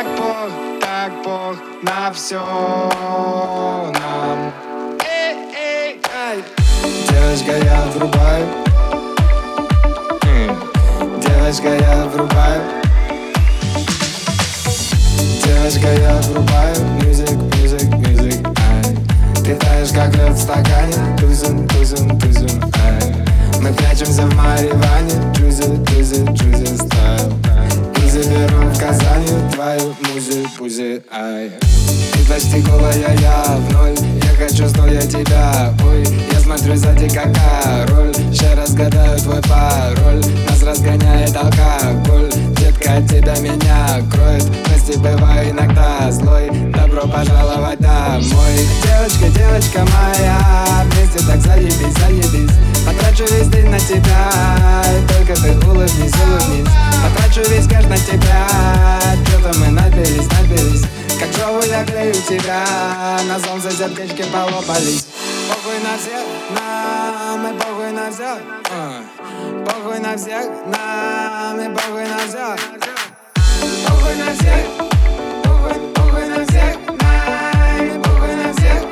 так пох на все нам. Эй, ай. Девочка, я врубаю. Девочка, я врубаю. Девочка, я врубаю. Music, music, music, ай. Ты таешь, как лед в стакане. Тузин, тузин, тузин, ай. Мы прячемся в Мареване. Джузи, джузи, джузи стайл. И заберу в Казани твою музи-пузи, ай. Ты почти голая, я в ноль. Я хочу, стоя тебя, ой. Я смотрю сзади, как король. Ще разгадаю твой пароль. Нас разгоняет алкоголь. Детка, от тебя меня кроет. Прости, бываю иногда злой. Добро пожаловать домой. Девочка, девочка моя, вместе так заебись, заебись. Потрачу весь день на тебя, и только ты улыбнись, улыбнись. Потрачу весь кэш на тебя, что-то мы напились, напились. Как шоу я клею тебя, на солнце сердечки полопались. Похуй на всех, нам и похуй на всех. Похуй на всех, нам и похуй на всех. Похуй на всех, похуй на всех, нам и похуй на всех.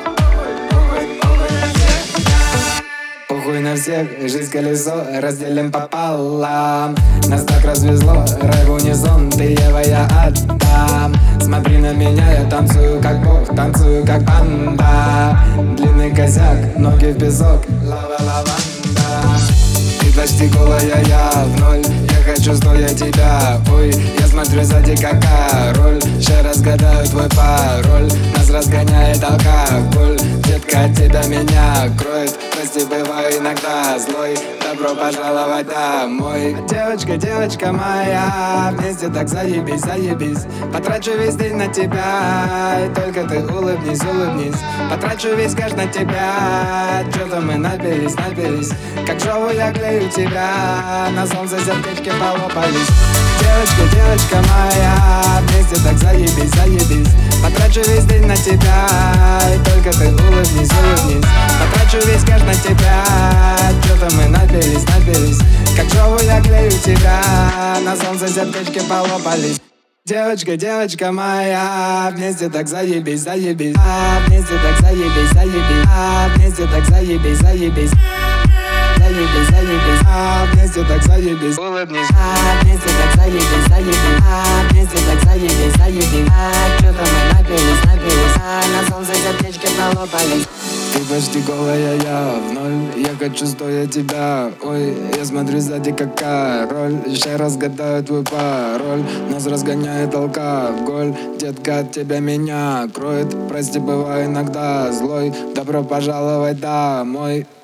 Похуй на всех. Похуй на всех, жизнь колесо разделим пополам. Нас так развезло, рай в унисон, ты Ева, я Адам. Смотри на меня, я танцую как бог, танцую как панда. Длинный косяк, ноги в песок, лава-лаванда. Ты почти голая, я в ноль. Я хочу, стоя тебя, ой. Я смотрю сзади, как король. Ще разгадаю твой пароль. Нас разгоняет алкоголь. Детка, от тебя меня кроет. Прости, бываю иногда злой. Добро пожаловать домой. Девочка, девочка моя, вместе так заебись, заебись. Потрачу весь день на тебя, и только ты улыбнись, улыбнись. Потрачу весь кэш на тебя, что-то мы напились, напились. Как шоу я клею тебя, на солнце сердечки полопались. Девочка, девочка моя, вместе так заебись, заебись. Потрачу весь день на тебя, и только ты улыбнись, улыбнись. Потрачу весь кэш на тебя, что-то мы напились, напились. Как шоу я клею тебя, на солнце сердечки полопались. Девочка, девочка моя, вместе так заебись, заебись. Вместе так заебись, заебись. Вместе так заебись, заебись. Заебись, заебись, вместе так заебись. Улыбнись. Вместе так заебись, заебись. Вместе так заебись, заебись. Что-то мы напились, напились. На солнце сердечки полопались. Ты почти голая, я в ноль. Я хочу, стоя тебя, ой. Я смотрю сзади, как король. Еще разгадаю твой пароль. Нас разгоняет алкоголь. Детка, от тебя меня кроет. Прости, бываю иногда злой. Добро пожаловать домой.